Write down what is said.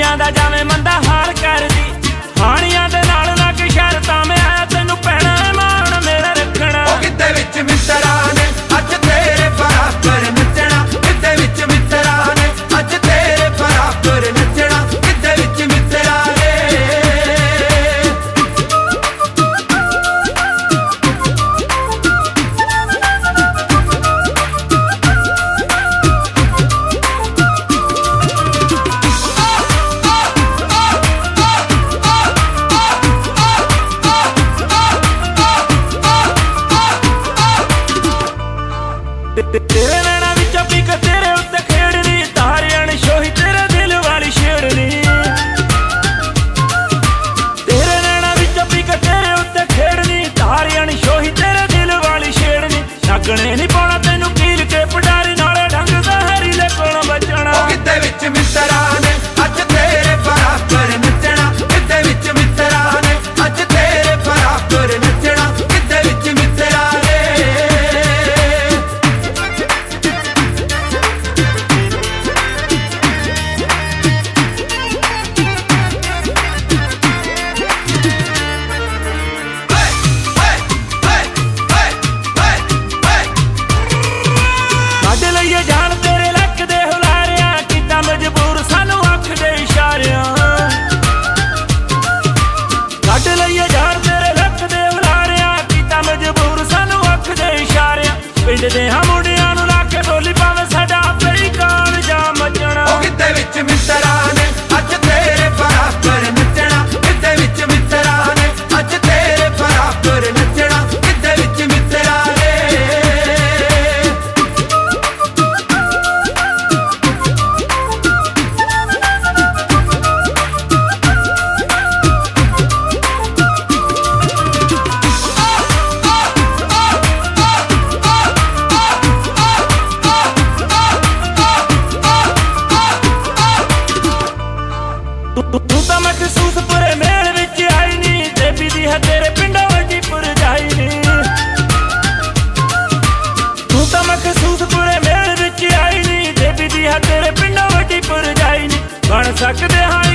हाणियां दा जावे मंदा हार करदी हाणियां दे नाल लग शरतां मैं आया तैनूं पैणा मान मेरा रखना गिद्धे विच मित्तरां ने अज तेरे बराबर नचना गिद्धे विच मित्तरां ने अज तेरे बराबर नचना गिद्धे विच मित्तरां ने तेरे नैना विचों पीक तेरे उत्ते खेड़नी तारे अणछोही तेरे दिल वाली छेड़नी तेरे नैना विचों पीक तेरे उत्ते खेड़नी तारे अणछोही तेरे दिल वाली छेड़नी लगने नहीं पाउणा तैनूं कील के पटारी नाले ढंग दा हरी दे कोलों बचना गिद्धे विच मित्तरां ने अज तेरे बराबर नचना गिद्धे विच मित्तरां ने अज तेरे बराबर नचना गिद्धे विच मित्तरां ने जान तेरे लक दे हुलारियां किता मजबूर सानू अख दे इशारियां कट लईए जान तेरे लक दे हुलारियां किता मजबूर सानू अख दे इशारियां पिंड दे हां मुंडियां नूं लाके बोली पावे साडा पई काल जा मचना गिद्धे विच मित्तरां ने अज तेरे बराबर नचना गिद्धे विच मित्तरां ने अज तेरे बराबर नचना गिद्धे विच मित्तरां ने तू तां महसूस पुरे मेल विच आई नी देवी दी है तेरे पिंडों वड्डी पुरजाई नी तू तां महसूस पुरे मेल विच आई नी देवी दी है तेरे पिंडों वड्डी पुरजाई नी बन सकदे हां